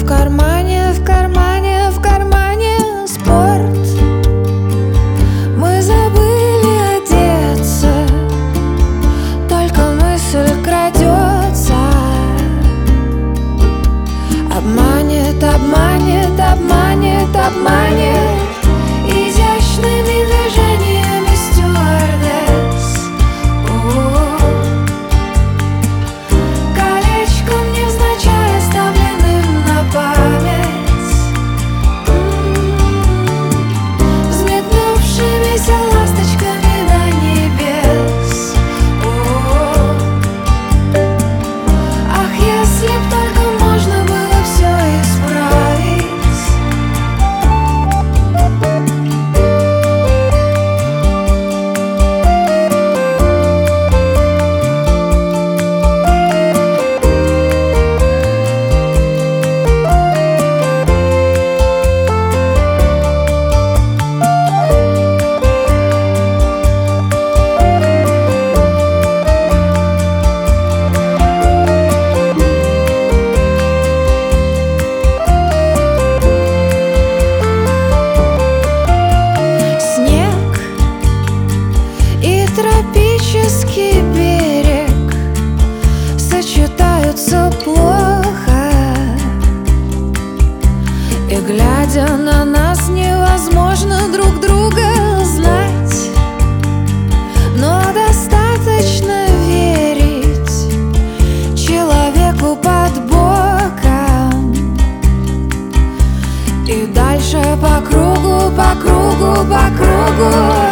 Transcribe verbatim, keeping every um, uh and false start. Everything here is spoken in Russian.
в кармане, в кармане, в кармане спорт. Мы забыли одеться, только мысль крадется. Обманет, обманет, обманет, обманет изящными движениями стюардесс. О-о-о. Колечком невзначай оставленным на память, м-м-м. Взметнувшимися ласточками до небес. О-о-о. Ах, если б только можно было все исправить. Тропический берег сочетаются плохо, и, глядя на нас, невозможно друг друга знать. Но достаточно верить человеку под боком, и дальше по кругу, по кругу, по кругу